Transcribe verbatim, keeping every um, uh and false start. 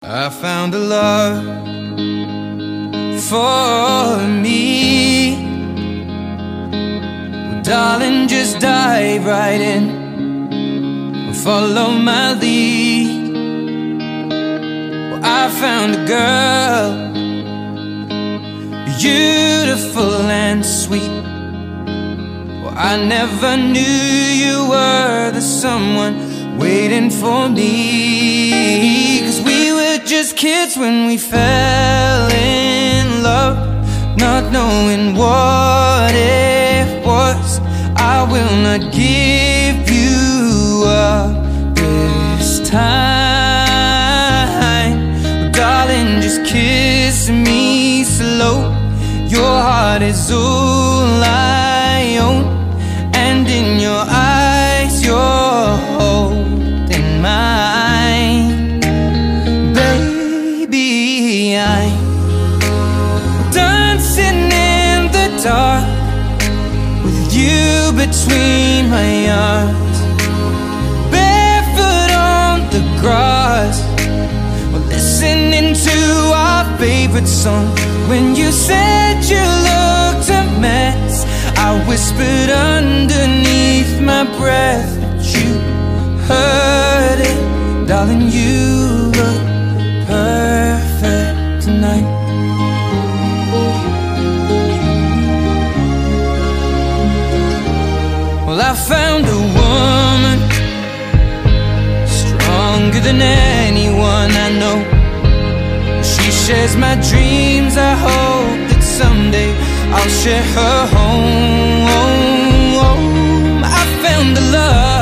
I found a love for me. Well, darling, just dive right in, follow my lead. Well, I found a girl, beautiful and sweet. Well, I never knew you were the someone waiting for me. 'Cause we were just kids when we fell in love, not knowing what it was. I will not give you up this time. Well, darling, just kiss me slow. Your heart is all I own, and in your eyes you're holding mine. Baby, I'm dancing in the dark with you between my arms, barefoot on the grass. We're listening to our favorite song. When you said you looked a mess, I whispered underneath my breath, but you heard it. Darling, you look perfect tonight. Well, I found a woman stronger than anyone I know. She shares my dreams. I hope that someday I'll share her home. I found the love